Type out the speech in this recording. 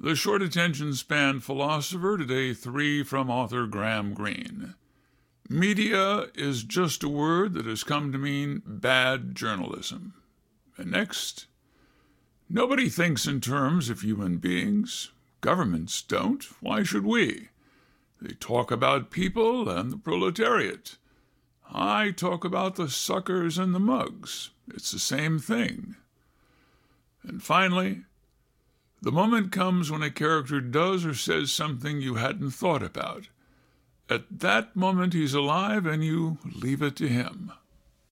The Short Attention Span Philosopher, today 3 from author Graham Greene. Media is just a word that has come to mean bad journalism. And next, nobody thinks in terms of human beings. Governments don't. Why should we? They talk about people and the proletariat. I talk about the suckers and the mugs. It's the same thing. And finally, the moment comes when a character does or says something you hadn't thought about. At that moment he's alive and you leave it to him.